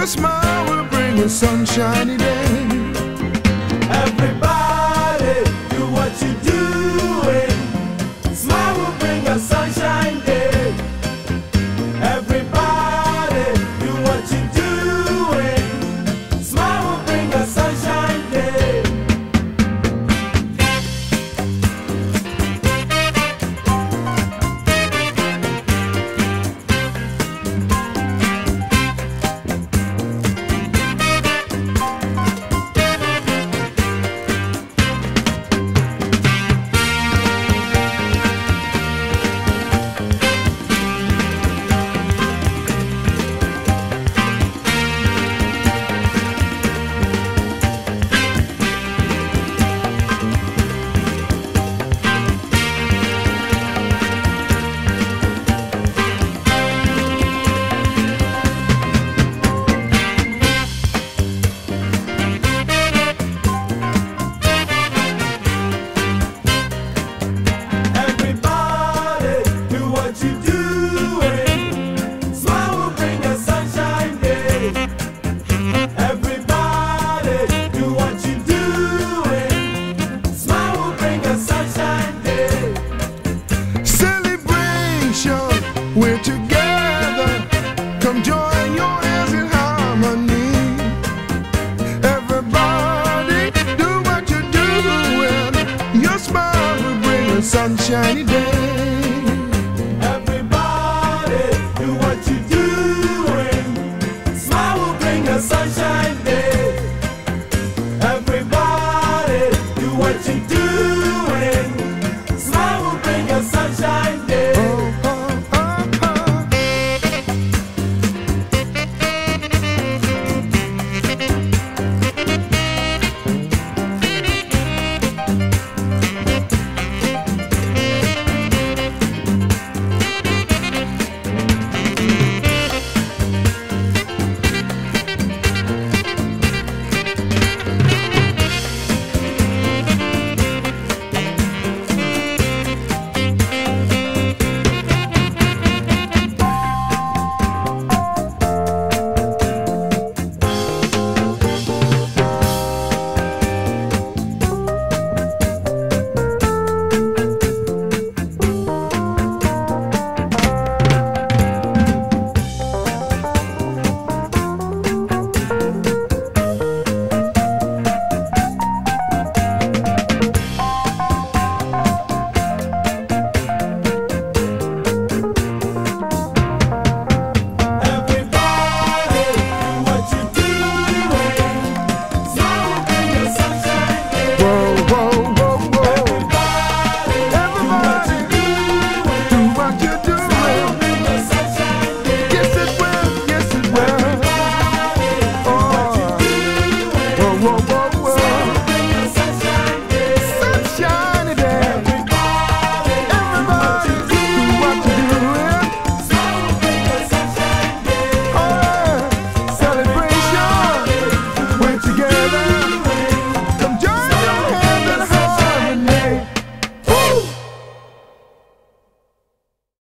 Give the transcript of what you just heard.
smile will bring a sunshiny day. Everybody, do what you're doing. Smile will bring a sunshine day. Everybody, do what you're doing. Smile will bring a sunshine day. We're together, come join your hands in harmony. Everybody, do what you're doing. Your smile will bring a sunshiny day. Everybody, do what you're doing. Smile will bring a sunshine.